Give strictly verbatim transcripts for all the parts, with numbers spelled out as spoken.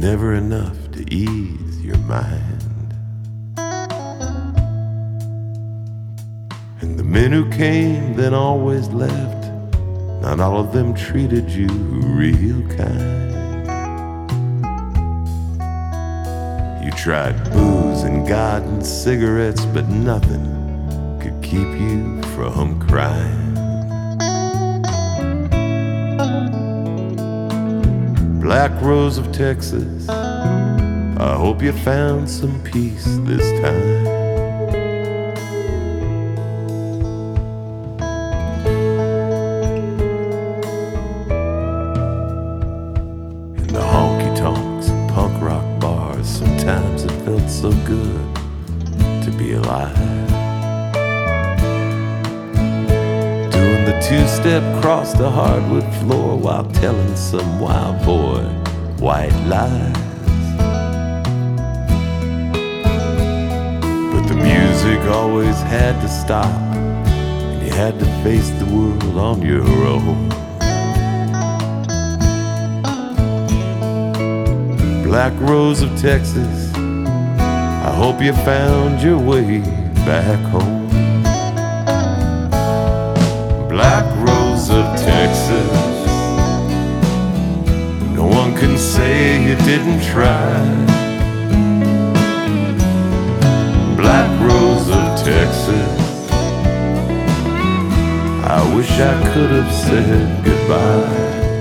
never enough to ease your mind. And the men who came then always left, not all of them treated you real kind. You tried booze and God and cigarettes, but nothing could keep you from crying. Black Rose of Texas, I hope you found some peace this time. In the honky-tonks and punk rock bars, sometimes it felt so good to be alive. Doing the two-step across the hardwood floor while telling some wild boy white lies. But the music always had to stop, and you had to face the world on your own. Black Rose of Texas, I hope you found your way back home. Black Rose of Texas, no one can say you didn't try. Black Rose of Texas, I wish I could have said goodbye.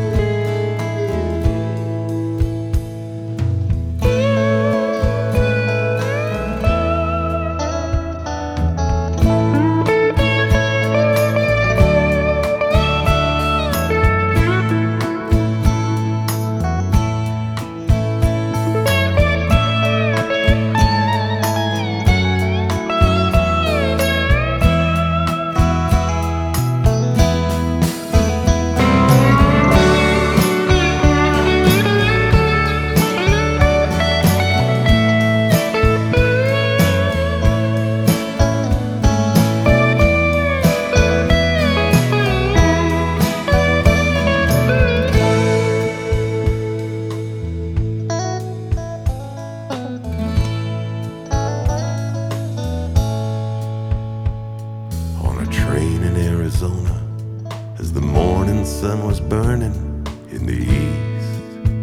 Train in Arizona, as the morning sun was burning in the east,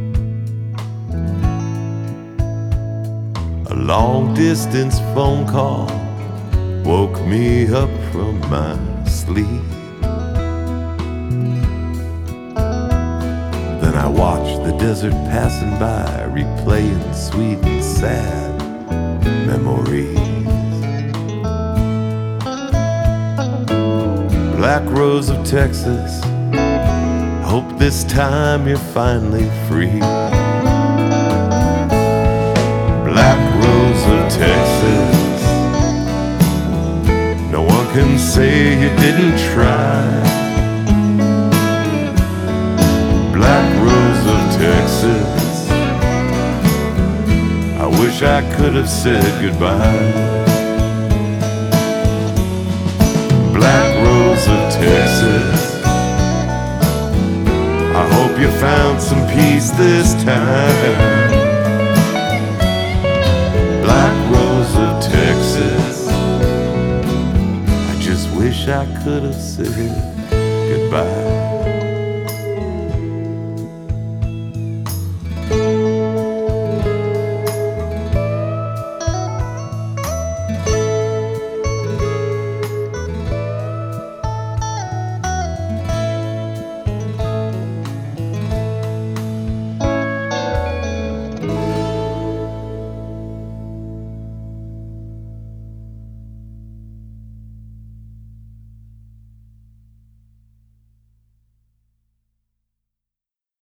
a long distance phone call woke me up from my sleep. Then I watched the desert passing by, replaying sweet and sad memories. Black Rose of Texas, hope this time you're finally free. Black Rose of Texas, no one can say you didn't try. Black Rose of Texas, I wish I could have said goodbye. Black Rose of Texas, I hope you found some peace this time. Black Rose of Texas, I just wish I could have said goodbye.